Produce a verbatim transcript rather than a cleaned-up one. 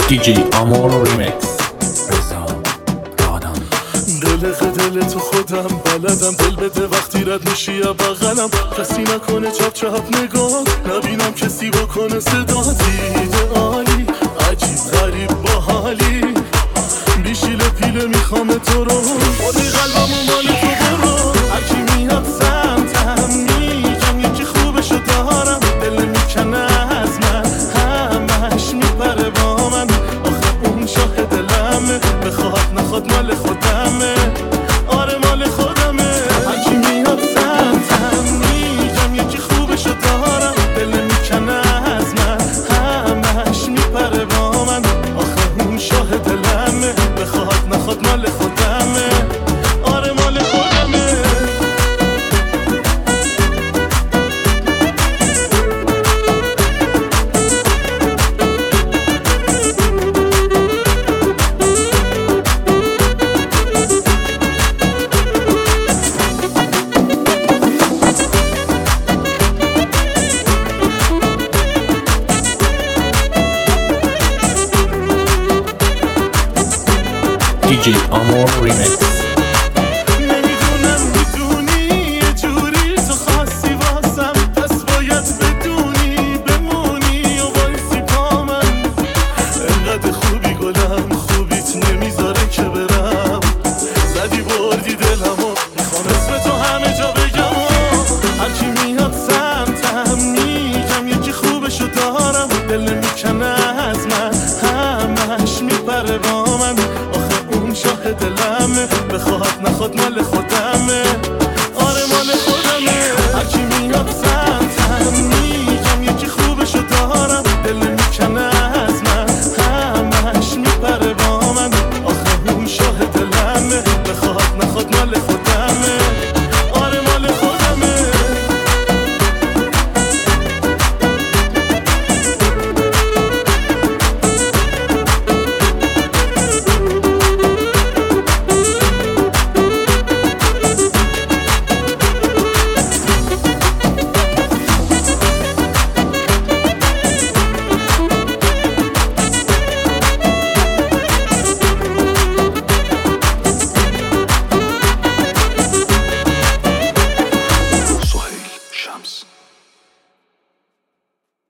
دی جی آمور ریمیکس. دلق دل تو خودم بلدم، دل بده وقتی رد میشی یا بغلم، کسی نکنه چپ چپ نگاه، نبینم کسی بکنه صدا. دیده عالی عجیب غریب با حالی، بیشیل پیله میخوام تو رو، بودی قلبم و مال تو برو. هرکی میاد سمتم میگم یکی خوبشو دارم، دل میکنه از من همش میپره با من، آخه اون شاه دلمه، بخواد نخواد مال خودمه، آره مال خودمه. هرکی میاد سمتم میگم یکی خوبشو دارم، دل میکنه از من همش میپره با من، آخه اون شاه دلمه، بخواد نخواد مال خودمه، آره مال خودمه. دی جی آمور ریمیکس.